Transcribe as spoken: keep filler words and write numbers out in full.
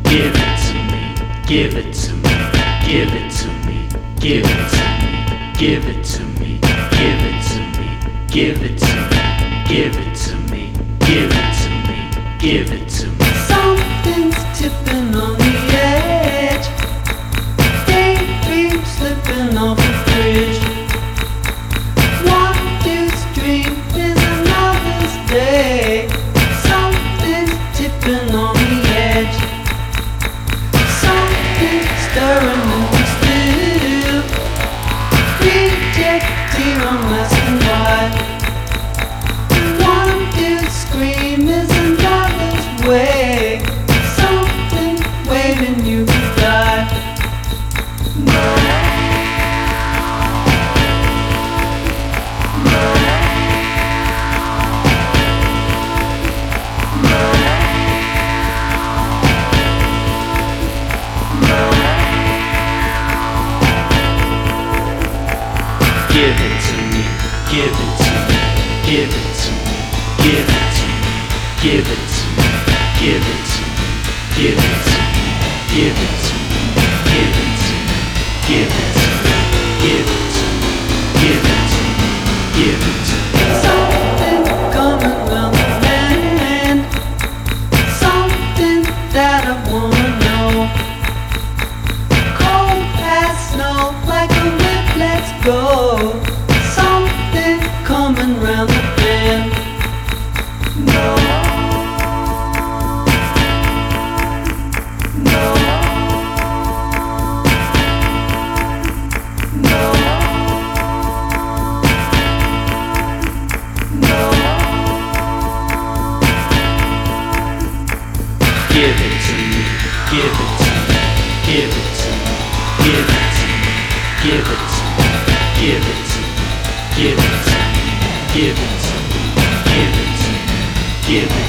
Give it to me, give it to me, give it to me, give it to me, give it to me, give it to me, give it to me, give it to me, give it to me, give it to me. Something's tipping on the edge. Daydream slipping off a bridge. One dude's dream is another's day. Something's tipping on the edge. Something's stirring in the still. Rejecting on less than wide. One dude's scream is another's way. Something waving you goodbye. Give it to me, give it to me, give it to me, give it to me, give it to me, give it to me, give it to me, give it to me, give it to me, give it to me, give it to me, give it to me, give it to me. Something coming round the bend. Something that I wanna know. Cold as snow, like a whip, let's go. Something coming round the bend. No, no, no, no. Give it to me, give it to me, give it to me, give it to me, give it to me, give it to me, give it to me, give it to me, give it to me, give it to me.